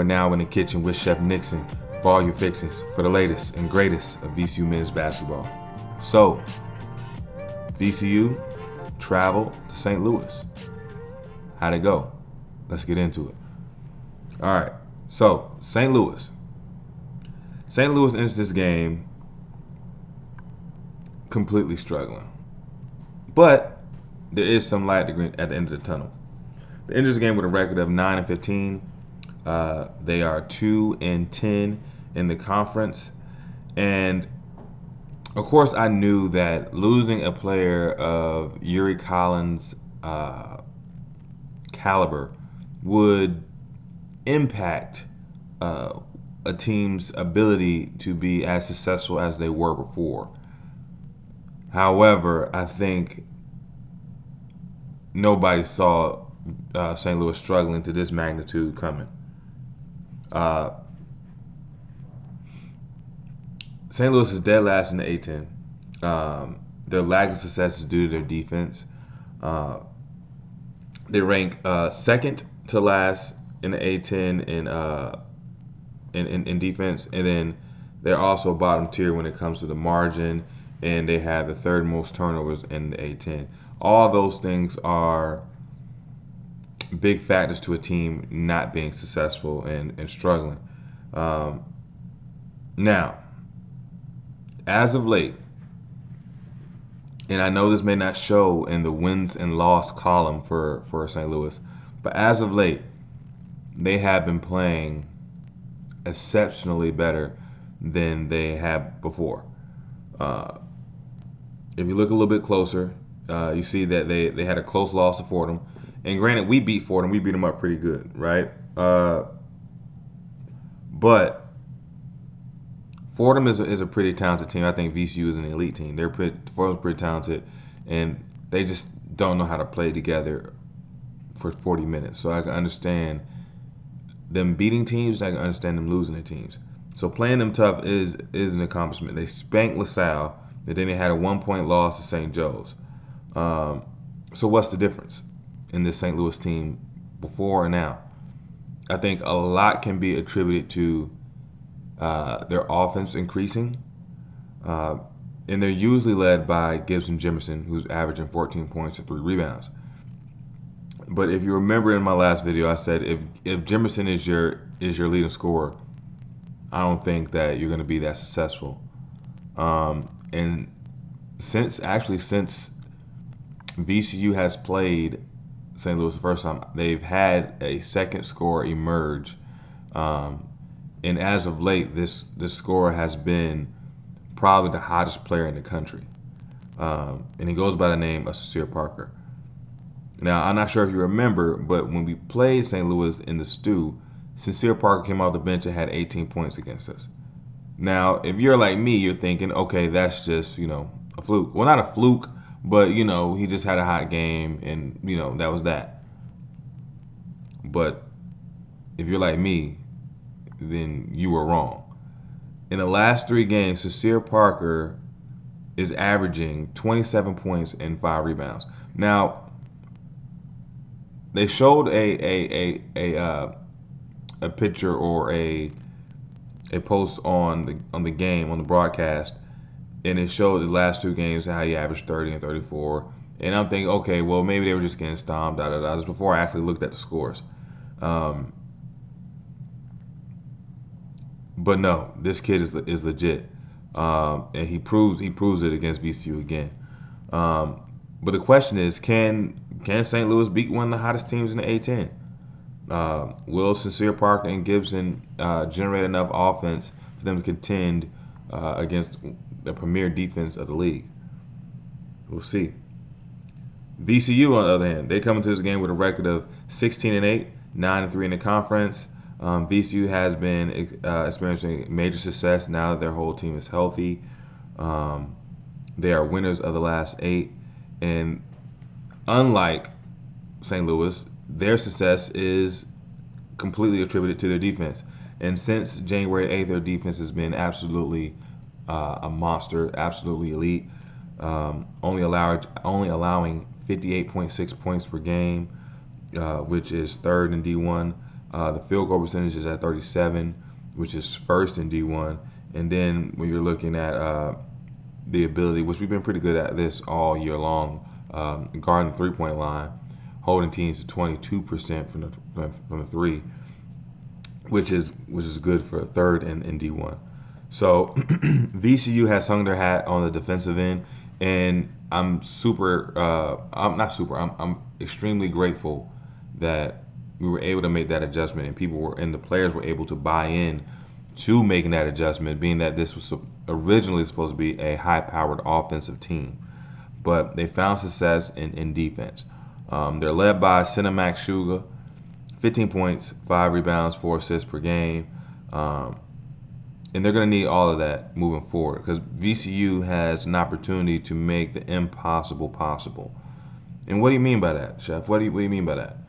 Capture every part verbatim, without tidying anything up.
are now in the kitchen with Chef Nixon for all your fixings for the latest and greatest of V C U men's basketball. So, V C U traveled to Saint Louis. How'd it go? Let's get into it. All right, so Saint Louis. Saint Louis enters this game completely struggling. But there is some light at the end of the tunnel. They enter this game with a record of nine and fifteen. Uh, they are two and ten in the conference. And of course, I knew that losing a player of Yuri Collins' uh, caliber would impact uh, a team's ability to be as successful as they were before. However, I think nobody saw uh, Saint Louis struggling to this magnitude coming. Uh, Saint Louis is dead last in the A ten. Um, their lack of success is due to their defense. Uh, they rank uh, second to last in the A ten in, uh, in, in in defense, and then they're also bottom tier when it comes to the margin, and they have the third most turnovers in the A ten. All those things are big factors to a team not being successful and, and struggling. Um, now, as of late, and I know this may not show in the wins and loss column for, for Saint Louis, but as of late, they have been playing exceptionally better than they have before. Uh, if you look a little bit closer, uh, you see that they, they had a close loss to Fordham. And granted, we beat Fordham. We beat them up pretty good, right? Uh, but Fordham is a, is a pretty talented team. I think V C U is an elite team. They're pretty, Fordham's pretty talented, and they just don't know how to play together for forty minutes. So I can understand them beating teams, and I can understand them losing to teams. So playing them tough is is an accomplishment. They spanked LaSalle, and then they had a one-point loss to Saint Joe's. Um, so what's the difference in this Saint Louis team before and now? I think a lot can be attributed to uh, their offense increasing. Uh, and they're usually led by Gibson Jimerson, who's averaging fourteen points and three rebounds. But if you remember in my last video, I said if if Jimerson is your is your leading scorer, I don't think that you're going to be that successful. Um, and since actually since V C U has played Saint Louis the first time, they've had a second scorer emerge, um, and as of late, this this scorer has been probably the hottest player in the country, um, and he goes by the name of Sincere Parker. Now, I'm not sure if you remember, but when we played Saint Louis in the Stew, Sincere Parker came off the bench and had eighteen points against us. Now, if you're like me, you're thinking, okay, that's just, you know, a fluke. Well, not a fluke, but, you know, he just had a hot game, and, you know, that was that. But if you're like me, then you were wrong. In the last three games, Sincere Parker is averaging twenty-seven points and five rebounds. Now, they showed a a a a, uh, a picture or a a post on the on the game on the broadcast, and it showed the last two games how he averaged thirty and thirty-four. And I'm thinking, okay, well, maybe they were just getting stomped, da da da. This before I actually looked at the scores. Um, but no, this kid is is legit, um, and he proves he proves it against V C U again. Um, but the question is, can can Saint Louis beat one of the hottest teams in the A ten? Uh, will Sincere Parker and Gibson uh, generate enough offense for them to contend uh, against the premier defense of the league? We'll see. V C U, on the other hand, they come into this game with a record of sixteen and eight, nine and three in the conference. Um, V C U has been uh, experiencing major success now that their whole team is healthy. Um, they are winners of the last eight, and unlike Saint Louis, their success is completely attributed to their defense. And since January eighth, their defense has been absolutely uh, a monster, absolutely elite. Um, only allowed, only allowing fifty-eight point six points per game, uh, which is third in D one. Uh, the field goal percentage is at thirty-seven, which is first in D one. And then when you're looking at uh, the ability, which we've been pretty good at this all year long, um, guarding the three-point line, holding teams to twenty-two percent from the from the three, which is which is good for a third in, in D one. So V C U has hung their hat on the defensive end, and I'm super. Uh, I'm not super. I'm, I'm extremely grateful that we were able to make that adjustment, and people were and the players were able to buy in to making that adjustment, being that this was originally supposed to be a high-powered offensive team, but they found success in, in defense. Um, they're led by Cinemax Suga, fifteen points, five rebounds, four assists per game. Um, and they're going to need all of that moving forward because V C U has an opportunity to make the impossible possible. And what do you mean by that, Chef? What do you, what do you mean by that?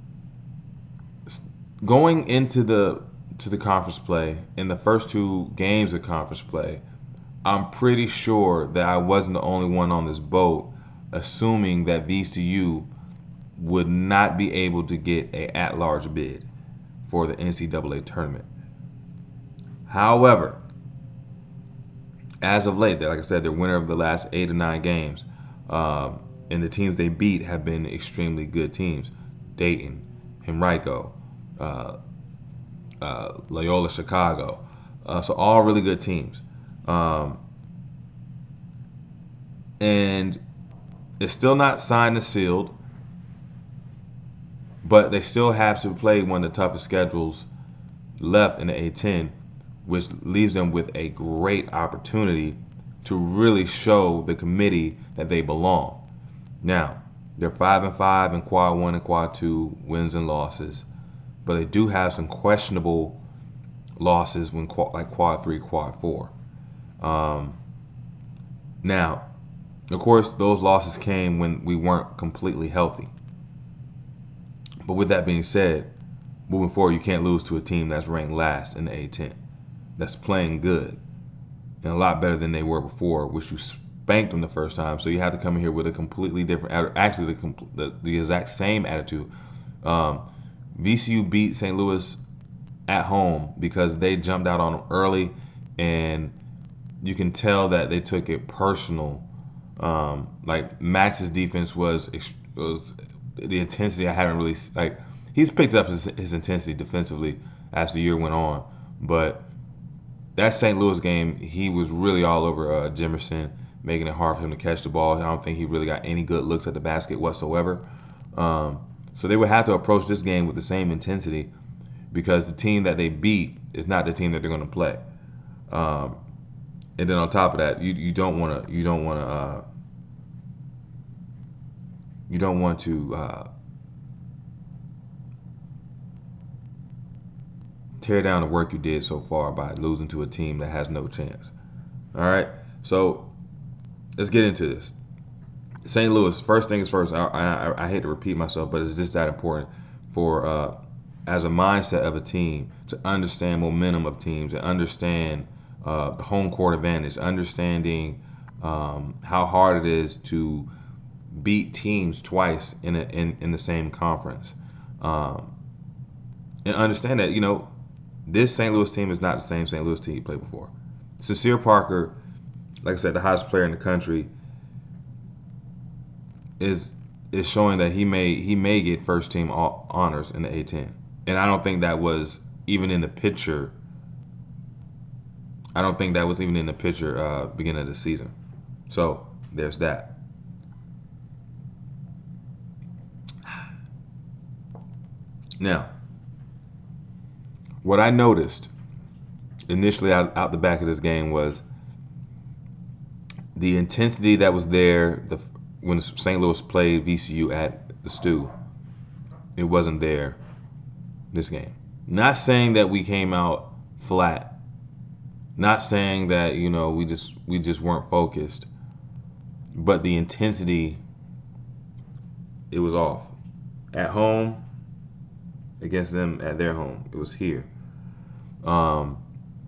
Going into the to the conference play, in the first two games of conference play, I'm pretty sure that I wasn't the only one on this boat assuming that V C U would not be able to get a at-large bid for the N C double A tournament. However, as of late, like I said, they're winner of the last eight or nine games, um, and the teams they beat have been extremely good teams: Dayton, Henrico, uh, uh, Loyola Chicago. Uh, so all really good teams, um, and it's still not signed and sealed. But they still have to play one of the toughest schedules left in the A ten, which leaves them with a great opportunity to really show the committee that they belong. Now, they're five and five in quad one and quad two wins and losses, but they do have some questionable losses when like quad three, quad four. Um, now, of course, those losses came when we weren't completely healthy. But with that being said, moving forward, you can't lose to a team that's ranked last in the A ten, that's playing good and a lot better than they were before, which you spanked them the first time. So you have to come in here with a completely different, actually the the, the exact same attitude. Um, V C U beat Saint Louis at home because they jumped out on them early, and you can tell that they took it personal. Um, like Max's defense was was. The intensity I haven't really like. He's picked up his, his intensity defensively as the year went on, but that Saint Louis game, he was really all over uh, Jimerson, making it hard for him to catch the ball. I don't think he really got any good looks at the basket whatsoever. Um, so they would have to approach this game with the same intensity because the team that they beat is not the team that they're going to play. Um, and then on top of that, you you don't want to you don't want to. Uh, You don't want to uh, tear down the work you did so far by losing to a team that has no chance. All right, so let's get into this. Saint Louis, first things first, I, I, I hate to repeat myself, but it's just that important for, uh, as a mindset of a team, to understand momentum of teams and understand uh, the home court advantage, understanding um, how hard it is to beat teams twice in a, in in the same conference, um, and understand that you know this Saint Louis team is not the same Saint Louis team you played before. Sincere Parker, like I said, the highest player in the country, is is showing that he may he may get first team honors in the A ten, and I don't think that was even in the picture. I don't think that was even in the picture uh, beginning of the season. So there's that. Now, what I noticed initially out, out the back of this game was the intensity that was there the, when Saint Louis played V C U at the Stew. It wasn't there this game. Not saying that we came out flat. Not saying that, you know, we just we just weren't focused. But the intensity, it was off. At home, against them at their home, it was here. Um,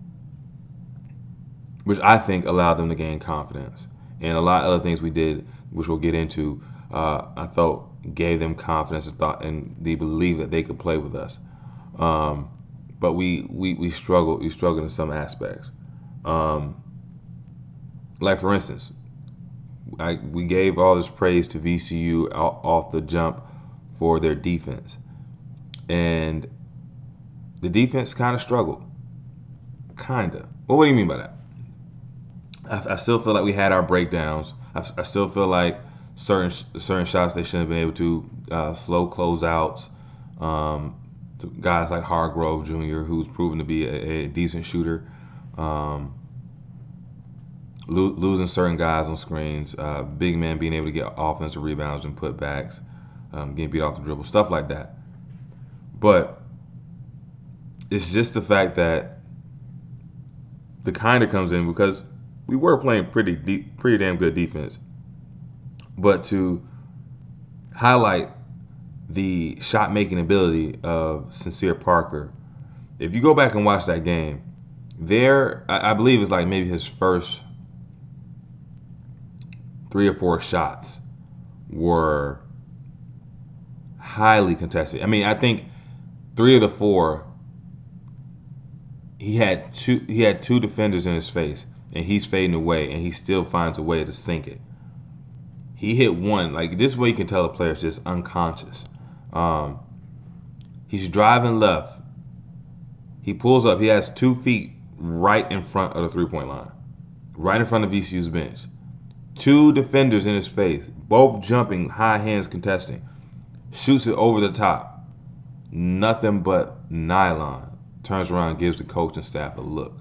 which I think allowed them to gain confidence. And a lot of other things we did, which we'll get into, uh, I felt gave them confidence and thought and the belief that they could play with us. Um, but we we we struggled. We struggled in some aspects. Um, like for instance, I, we gave all this praise to V C U off the jump for their defense, and the defense kind of struggled. Kinda. Well, what do you mean by that? I, I still feel like we had our breakdowns. I, I still feel like certain certain shots they shouldn't have been able to, uh, slow closeouts. Um, to guys like Hargrove Junior, who's proven to be a, a decent shooter. Um, lo- losing certain guys on screens. Uh, big man being able to get offensive rebounds and putbacks. Um, getting beat off the dribble. Stuff like that. But it's just the fact that the kind of comes in because we were playing pretty deep, pretty damn good defense. But to highlight the shot making ability of Sincere Parker, if you go back and watch that game, there I, I believe it's like maybe his first three or four shots were highly contested. I mean, I think three of the four he had two he had two defenders in his face and he's fading away and he still finds a way to sink it. He hit one. Like, this way you can tell the player's just unconscious. Um, he's driving left. He pulls up. He has two feet right in front of the three-point line. Right in front of V C U's bench. Two defenders in his face. Both jumping, high hands contesting. Shoots it over the top. Nothing but nylon. Turns around, gives the coach and staff a look.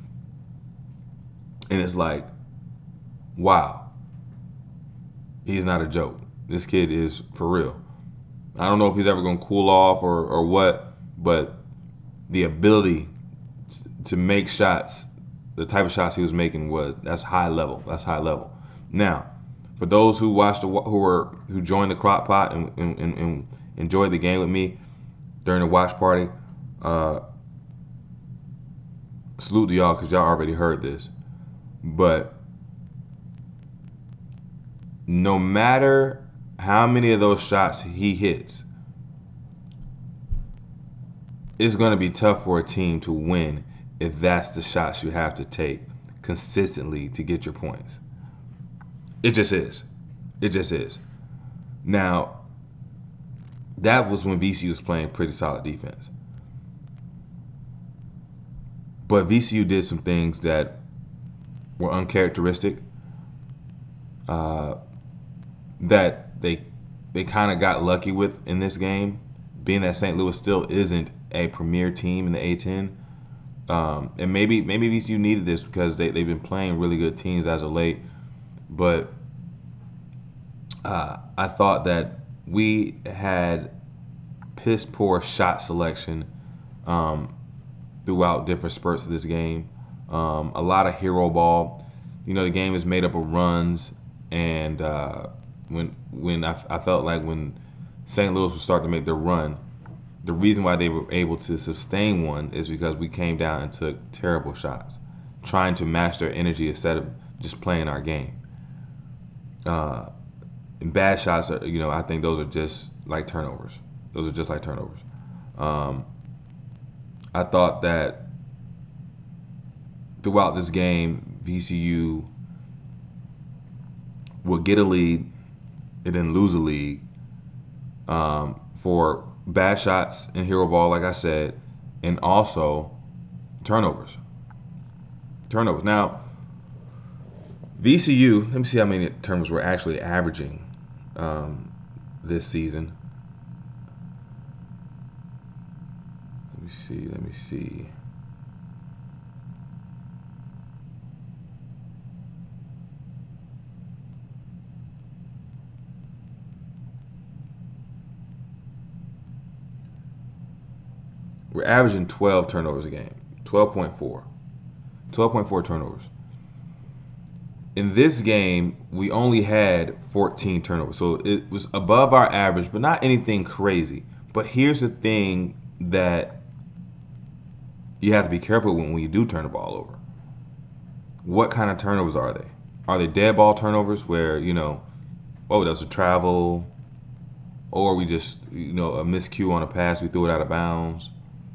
And it's like, wow. He's not a joke. This kid is for real. I don't know if he's ever going to cool off or, or what, but the ability to make shots, the type of shots he was making, was that's high level. That's high level. Now, for those who watched the, who were who joined the crock pot and, and, and enjoyed the game with me during the watch party, uh, salute to y'all because y'all already heard this. But no matter how many of those shots he hits, it's going to be tough for a team to win if that's the shots you have to take consistently to get your points. It just is. It just is. Now, that was when V C U was playing pretty solid defense. But V C U did some things that were uncharacteristic. Uh, that they they kind of got lucky with in this game, being that Saint Louis still isn't a premier team in the A ten. Um, and maybe maybe V C U needed this because they, they've been playing really good teams as of late. But uh, I thought that we had piss poor shot selection um, throughout different spurts of this game. Um, a lot of hero ball. You know, the game is made up of runs, and uh, when when I, I felt like when Saint Louis was starting to make their run, the reason why they were able to sustain one is because we came down and took terrible shots, trying to match their energy instead of just playing our game. Uh, and bad shots are, you know, I think those are just like turnovers. Those are just like turnovers. Um, I thought that throughout this game, V C U would get a lead and then lose a lead um, for bad shots and hero ball, like I said, and also turnovers. Turnovers. Now, V C U, let me see how many turnovers we're actually averaging um, this season. Let me see, let me see. We're averaging twelve turnovers a game. twelve point four. twelve point four turnovers. In this game, we only had fourteen turnovers. So it was above our average, but not anything crazy. But here's the thing that you have to be careful when, when you do turn the ball over. What kind of turnovers are they? Are they dead ball turnovers where, you know, oh, there's a travel, or we just, you know, a miscue on a pass, we threw it out of bounds?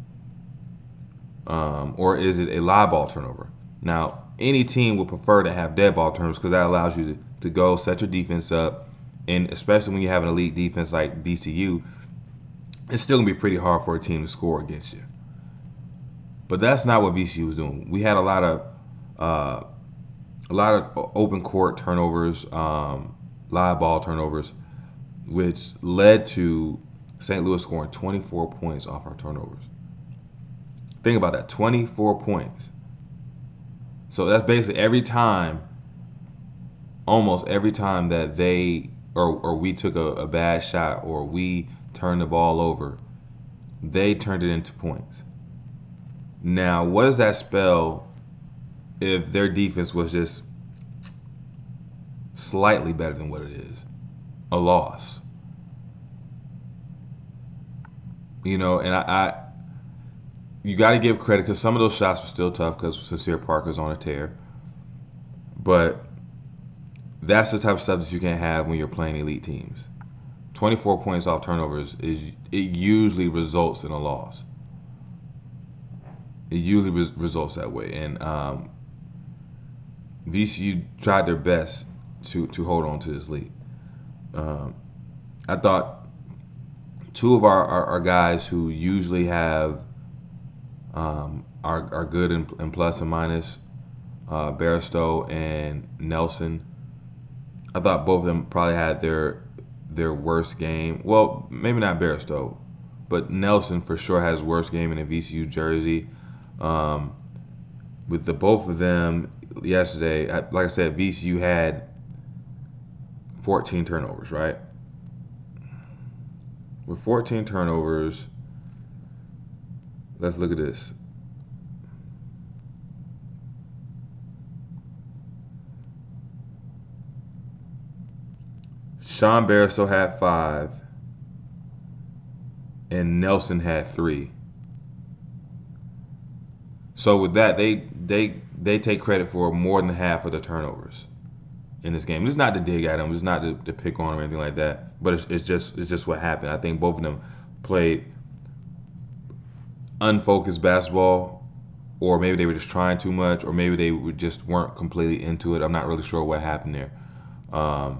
um, or is it a live ball turnover? Now, any team would prefer to have dead ball turnovers because that allows you to, to go set your defense up, and especially when you have an elite defense like V C U, it's still gonna be pretty hard for a team to score against you. But that's not what V C U was doing. We had a lot of uh, a lot of open court turnovers, um, live ball turnovers, which led to Saint Louis scoring twenty-four points off our turnovers. Think about that, twenty-four points. So that's basically every time, almost every time that they or, or we took a, a bad shot or we turned the ball over, they turned it into points. Now, what does that spell if their defense was just slightly better than what it is? A loss. You know, and I, I you got to give credit because some of those shots were still tough because Sincere Parker's on a tear. But that's the type of stuff that you can have when you're playing elite teams. twenty-four points off turnovers is it usually results in a loss. It usually res- results that way, and um, V C U tried their best to to hold on to this lead. Um, I thought two of our, our, our guys who usually have um, are are good in, in plus and minus, uh, Barstow and Nelson. I thought both of them probably had their their worst game. Well, maybe not Barstow, but Nelson for sure has worst game in a V C U jersey. Um, with the both of them yesterday, like I said, V C U had fourteen turnovers, right? With fourteen turnovers, let's look at this. Sean Barstow had five, and Nelson had three. So with that, they they they take credit for more than half of the turnovers in this game. It's not to dig at them, it's not to, to pick on them or anything like that. But it's, it's just it's just what happened. I think both of them played unfocused basketball, or maybe they were just trying too much, or maybe they were just weren't completely into it. I'm not really sure what happened there. Um,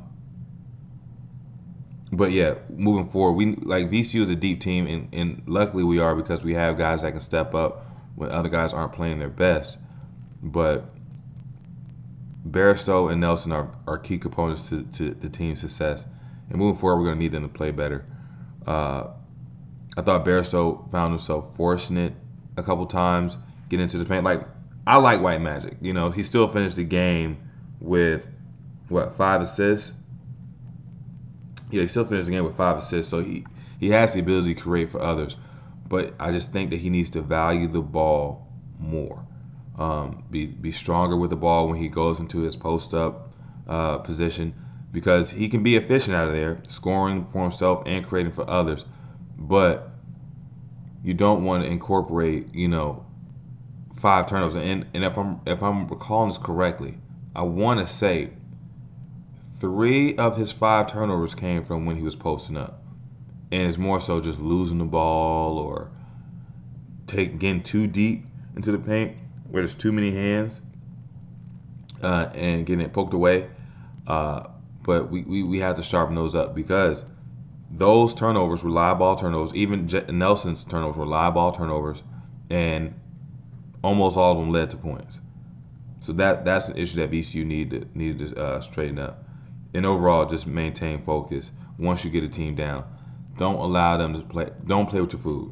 but yeah, moving forward, we like V C U is a deep team, and, and luckily we are because we have guys that can step up when other guys aren't playing their best. But Barstow and Nelson are, are key components to, to the team's success. And moving forward, we're going to need them to play better. Uh, I thought Barstow found himself forcing it a couple times, getting into the paint. Like, I like White Magic. You know, he still finished the game with, what, five assists? Yeah, he still finished the game with five assists. So he, he has the ability to create for others. But I just think that he needs to value the ball more. Um, be be stronger with the ball when he goes into his post up uh, position, because he can be efficient out of there, scoring for himself and creating for others. But you don't want to incorporate, you know, five turnovers. And and if I'm if I'm recalling this correctly, I want to say three of his five turnovers came from when he was posting up. And it's more so just losing the ball or take, getting too deep into the paint where there's too many hands uh, and getting it poked away. Uh, but we, we, we have to sharpen those up because those turnovers were live ball turnovers. Even J- Nelson's turnovers were live ball turnovers, and almost all of them led to points. So that that's an issue that V C U needed needed to uh, straighten up. And overall, just maintain focus once you get a team down. Don't allow them to play. Don't play with your food.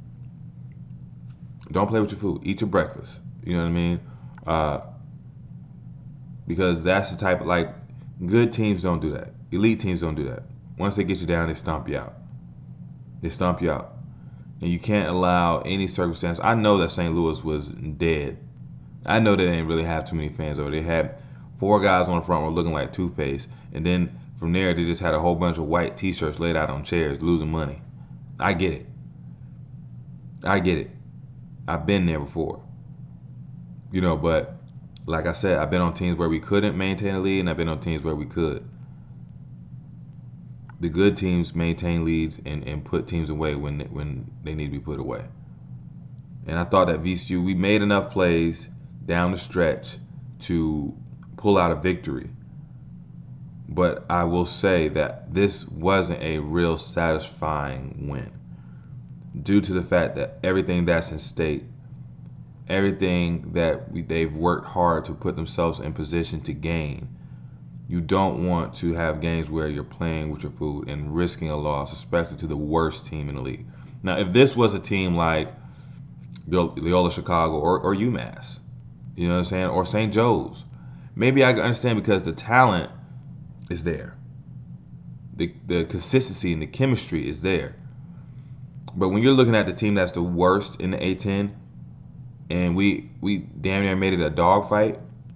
Don't play with your food. Eat your breakfast. You know what I mean? Uh, because that's the type of, like, good teams don't do that. Elite teams don't do that. Once they get you down, they stomp you out. They stomp you out. And you can't allow any circumstance. I know that Saint Louis was dead. I know they didn't really have too many fans over. They had four guys on the front row looking like toothpaste. And then from there, they just had a whole bunch of white T-shirts laid out on chairs, losing money. I get it. I get it. I've been there before. You know, but like I said, I've been on teams where we couldn't maintain a lead, and I've been on teams where we could. The good teams maintain leads and, and put teams away when when they need to be put away. And I thought that V C U, we made enough plays down the stretch to pull out a victory. But I will say that this wasn't a real satisfying win due to the fact that everything that's in stake, everything that we, they've worked hard to put themselves in position to gain. You don't want to have games where you're playing with your food and risking a loss, especially to the worst team in the league. Now, if this was a team like Loyola Chicago or, or UMass, you know what I'm saying, or Saint Joe's, maybe I can understand because the talent is there. The, the consistency and the chemistry is there. But when you're looking at the team that's the worst in the A ten, and we we damn near made it a dogfight,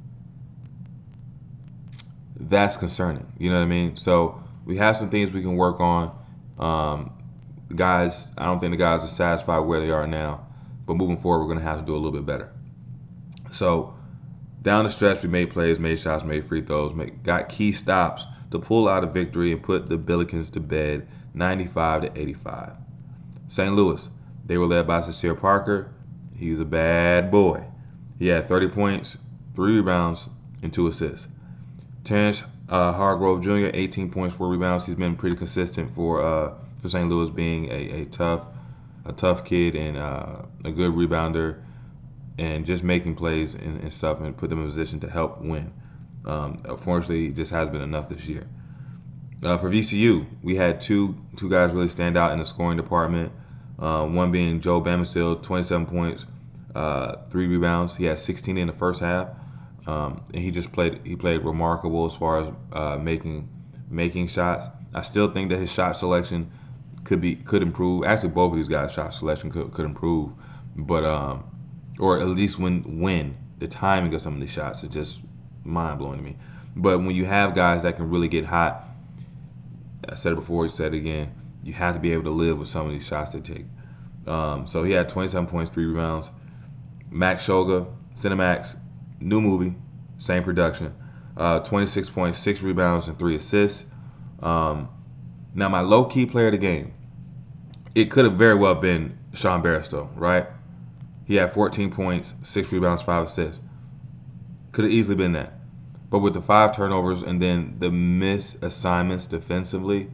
that's concerning. You know what I mean? So we have some things we can work on. Um, the guys, I don't think the guys are satisfied where they are now, but moving forward, we're going to have to do a little bit better. So down the stretch, we made plays, made shots, made free throws, made, got key stops to pull out a victory and put the Billikens to bed, ninety-five to eighty-five. Saint Louis, they were led by Sincere Parker. He's a bad boy. He had thirty points, three rebounds, and two assists. Terrence uh, Hargrove Junior, eighteen points, four rebounds. He's been pretty consistent for uh, for Saint Louis, being a, a tough a tough kid and uh, a good rebounder, and just making plays and, and stuff and put them in a position to help win. Um, unfortunately, it just has been enough this year. Uh, for V C U, we had two two guys really stand out in the scoring department. Uh, one being Joe Bamisill, twenty-seven points, uh, three rebounds. He had sixteen in the first half, um, and he just played he played remarkable as far as uh, making making shots. I still think that his shot selection could be could improve. Actually, both of these guys' shot selection could could improve, but um, or at least when when the timing of some of these shots is just mind blowing to me. But when you have guys that can really get hot, I said it before, I said it again, you have to be able to live with some of these shots they take. Um, so he had twenty-seven points, three rebounds. Max Shoga, Cinemax, new movie, same production. Uh, twenty-six points, six rebounds, and three assists. Um, now, my low-key player of the game, it could have very well been Sean Barstow, right? He had fourteen points, six rebounds, five assists. Could have easily been that. But with the five turnovers and then the missed assignments defensively,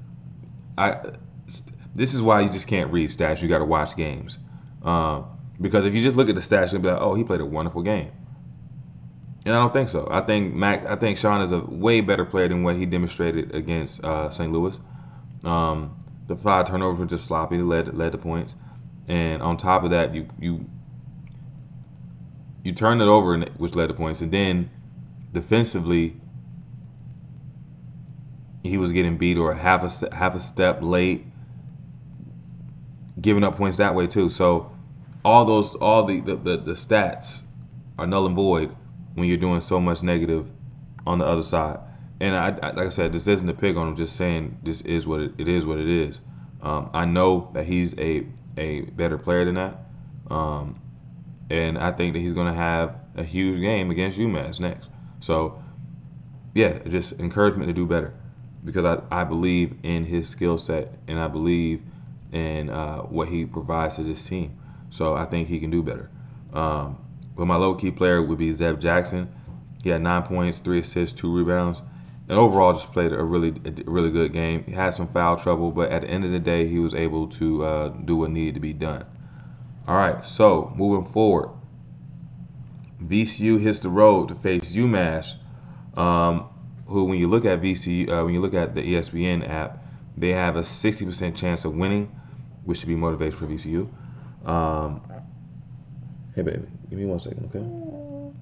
I this is why you just can't read stats. You got to watch games. Um, because if you just look at the stats, you'll be like, oh, he played a wonderful game. And I don't think so. I think Mac. I think Sean is a way better player than what he demonstrated against uh, Saint Louis. Um, the five turnovers were just sloppy. Led led to points, and on top of that, you you you turned it over, which led to points, and then defensively, he was getting beat or half a step, half a step late, giving up points that way too. So all those all the the, the, the stats are null and void when you're doing so much negative on the other side. And I, I like I said, this isn't a pick on him. Just saying this is what it, it is. What it is. Um, I know that he's a a better player than that, um, and I think that he's going to have a huge game against UMass next. So yeah, just encouragement to do better, because I, I believe in his skill set and I believe in uh, what he provides to this team. So I think he can do better. Um, but my low key player would be Zeb Jackson. He had nine points, three assists, two rebounds, and overall just played a really, a really good game. He had some foul trouble, but at the end of the day, he was able to uh, do what needed to be done. All right, so moving forward, V C U hits the road to face UMass, um, who, when you look at V C U, uh, when you look at the E S P N app, they have a sixty percent chance of winning, which should be motivation for V C U. Um, hey, baby, give me one second, okay?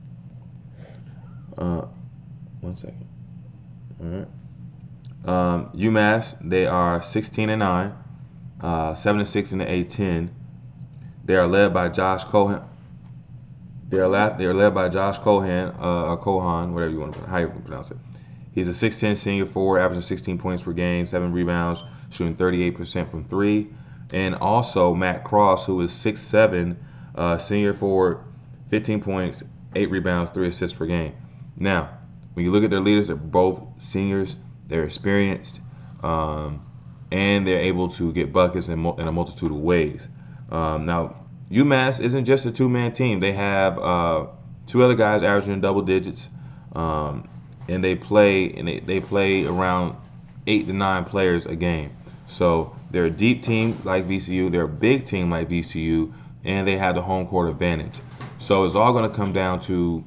Uh, one second. All right. Um, UMass, they are sixteen and nine, uh, seven and six in the A ten. They are led by Josh Cohen. They are led. They are led by Josh Cohan, uh, or Cohan, whatever you want to how you pronounce it. He's a six ten senior forward, averaging sixteen points per game, seven rebounds, shooting thirty-eight percent from three. And also Matt Cross, who is six seven, uh, senior forward, fifteen points, eight rebounds, three assists per game. Now, when you look at their leaders, they're both seniors. They're experienced, um, and they're able to get buckets in, in a multitude of ways. Um, now, UMass isn't just a two-man team. They have uh, two other guys averaging double digits, um, and they play and they, they play around eight to nine players a game. So they're a deep team like V C U. They're a big team like V C U, and they have the home court advantage. So it's all going to come down to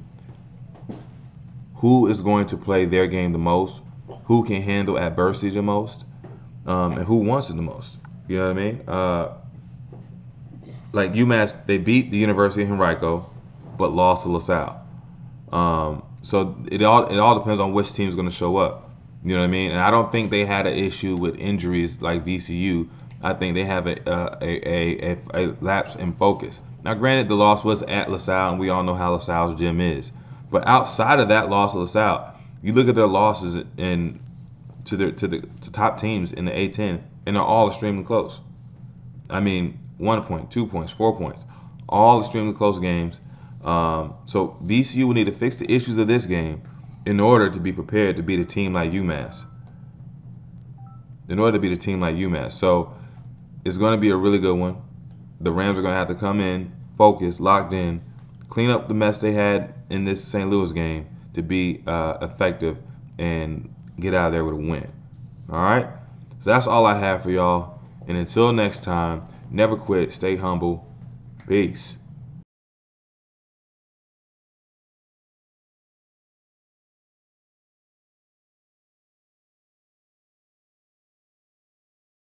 who is going to play their game the most, who can handle adversity the most, um, and who wants it the most. You know what I mean? Uh, like UMass, they beat the University of Henrico, but lost to LaSalle. Um, so it all it all depends on which team's going to show up. You know what I mean? And I don't think they had an issue with injuries like V C U. I think they have a uh, a, a, a, a lapse in focus. Now, granted, the loss was at LaSalle, and we all know how LaSalle's gym is. But outside of that loss to LaSalle, you look at their losses in to the to the to top teams in the A ten, and they're all extremely close. I mean, one point, two points, four points, all extremely close games. Um, so V C U will need to fix the issues of this game in order to be prepared to beat a team like UMass. In order to beat a team like UMass, so it's going to be a really good one. The Rams are going to have to come in, focus, locked in, clean up the mess they had in this Saint Louis game to be uh, effective and get out of there with a win. All right? So that's all I have for y'all. And until next time, never quit, stay humble. Peace.